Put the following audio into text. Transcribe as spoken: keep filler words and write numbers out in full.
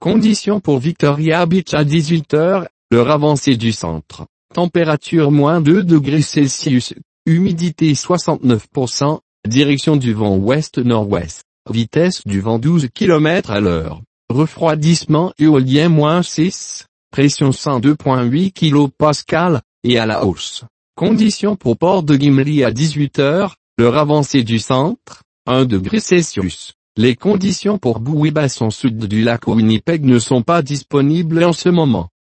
Conditions pour Victoria Beach à dix-huit heures, l'heure avancée du centre. Température moins deux degrés Celsius, humidité soixante-neuf pour cent, direction du vent ouest-nord-ouest, vitesse du vent douze kilomètres à l'heure, refroidissement éolien moins six, pression cent deux virgule huit kilopascales, et à la hausse. Conditions pour port de Gimli à dix-huit heures, l'heure avancée du centre, un degré Celsius. Les conditions pour Bouibasson sud du lac Winnipeg ne sont pas disponibles en ce moment.